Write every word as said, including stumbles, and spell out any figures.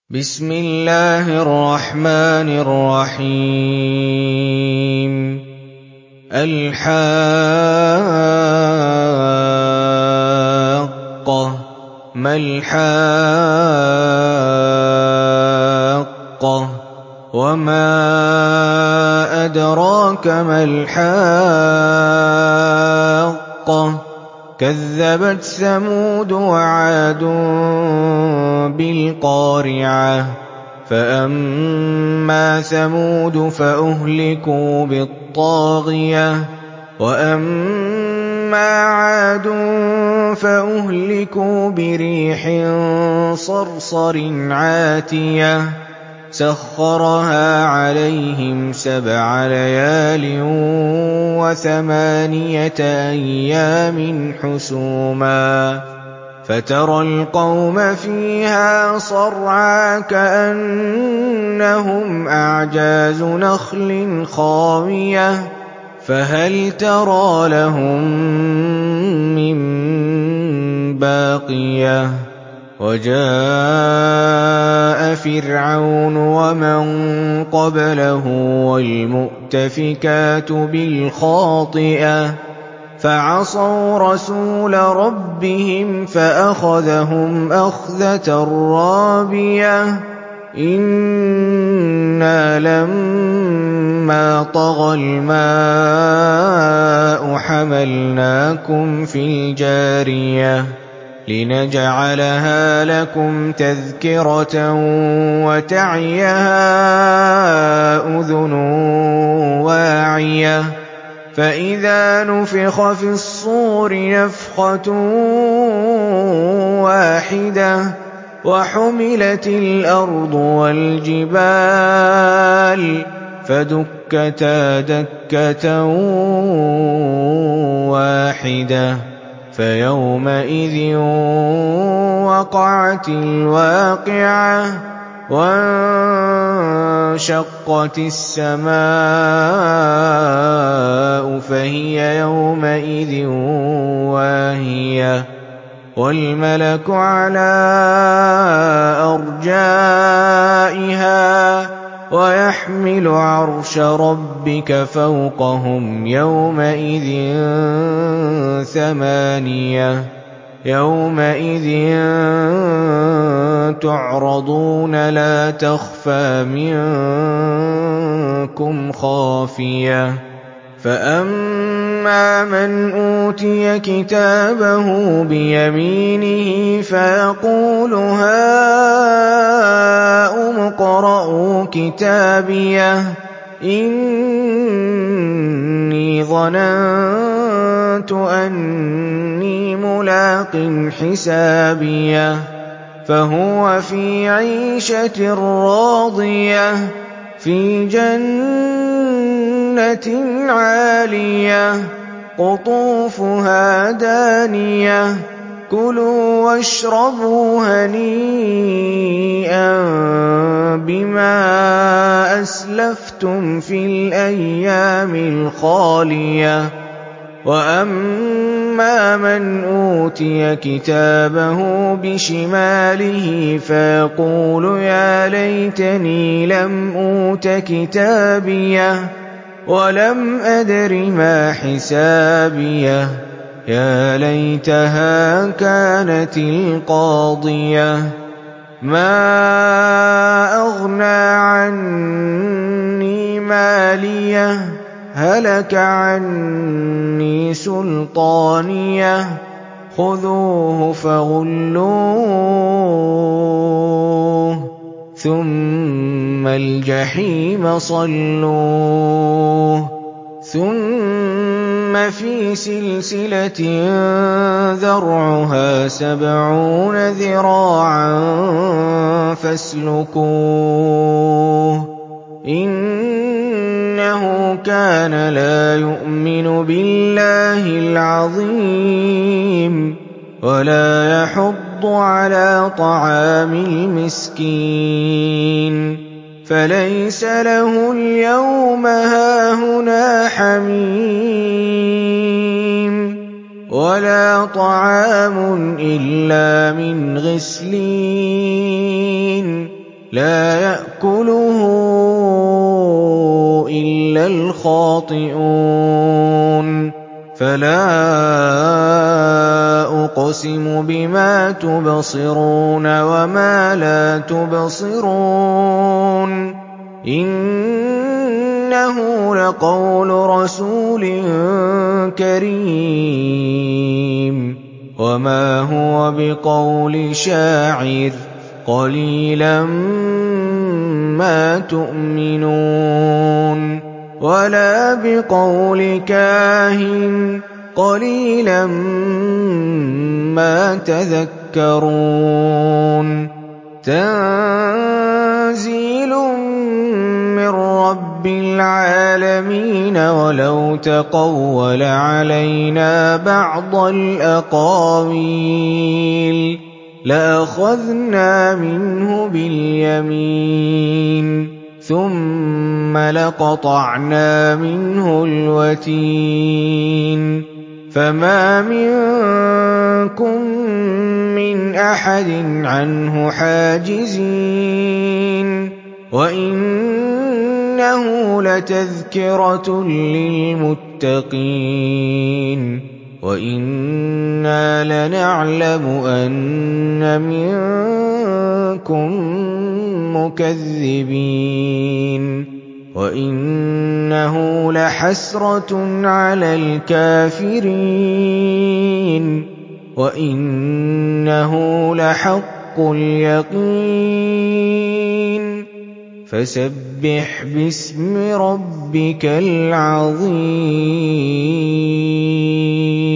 بسم الله الرحمن الرحيم الحاقة ما الحاقة وما أدراك ما الحاقة كذبت ثمود وعاد بالقارعة فأما ثمود فأهلكوا بالطاغية وأما عاد فأهلكوا بريح صرصر عاتية سخرها عليهم سبع ليال وثمانية أيام حسوما فترى القوم فيها صرعى كأنهم أعجاز نخل خاوية فهل ترى لهم من باقية وجاء فرعون ومن قبله والمؤتفكات بالخاطئة فعصوا رسول ربهم فأخذهم أخذة رابية إنا لما طغى الماء حملناكم في الجارية لنجعلها لكم تذكرة وتعيها أذن واعية فإذا نفخ في الصور نفخة واحدة وحملت الأرض والجبال فدكتا دكة واحدة فيومئذ وقعت الواقعة وانشقت السماء فهي يومئذ واهية والملك على أرجائها ويحمل عرش ربك فوقهم يومئذ ثمانية يومئذ تعرضون لا تخفى منكم خافية فأما من أوتي كتابه بيمينه فيقول هاؤم اقرءوا كتابيه إني ظننت أني ملاق حسابيه فهو في عيشة راضية في جنة عالية قطوفها دانية كلوا واشربوا هنيئا بما أسلفتم في الأيام الخالية وأما من أوتي كتابه بشماله فيقول يا ليتني لم أوت كتابيه ولم أدر ما حسابيه يا ليتها كانت القاضية ما أغنى عني ماليه هلك عني سلطانيه خذوه فغلوه ثم الجحيم صلوه ثم في سلسلة ذرعها سبعون ذراعا فاسلكوه إنه كان لا يؤمن بالله العظيم ولا يحض على طعام المسكين فليس له اليوم هاهنا حميم ولا طعام إلا من غسلين لَّا يَأْكُلُهُ إِلَّا الْخَاطِئُونَ فَلَا أُقْسِمُ بِمَا تُبْصِرُونَ وَمَا لَا تُبْصِرُونَ إِنَّهُ لَقَوْلُ رَسُولٍ كَرِيمٍ وَمَا هُوَ بِقَوْلِ شَاعِرٍ قَلِيلًا مَّا تُؤْمِنُونَ وَلَا بِقَوْلِ كَاهِنٍ قَلِيلًا مَّا تَذَكَّرُونَ تَنزِيلٌ مِّن رَّبِّ الْعَالَمِينَ وَلَوْ تَقَوَّلَ عَلَيْنَا بَعْضَ الْأَقَاوِيلِ لَأَخَذْنَا مِنْهُ بِالْيَمِينِ ثُمَّ لَقَطَعْنَا مِنْهُ الْوَتِينَ فَمَا مِنكُم مِّنْ أَحَدٍ عَنْهُ حَاجِزِينَ وَإِنَّهُ لَتَذْكِرَةٌ لِّلْمُتَّقِينَ وَإِنَّا لَنَعْلَمُ أَنَّ مِنكُم مُّكَذِّبِينَ وَإِنَّهُ لَحَسْرَةٌ عَلَى الْكَافِرِينَ وَإِنَّهُ لَحَقُّ الْيَقِينِ فَسَبِّحْ بِاسْمِ رَبِّكَ الْعَظِيمِ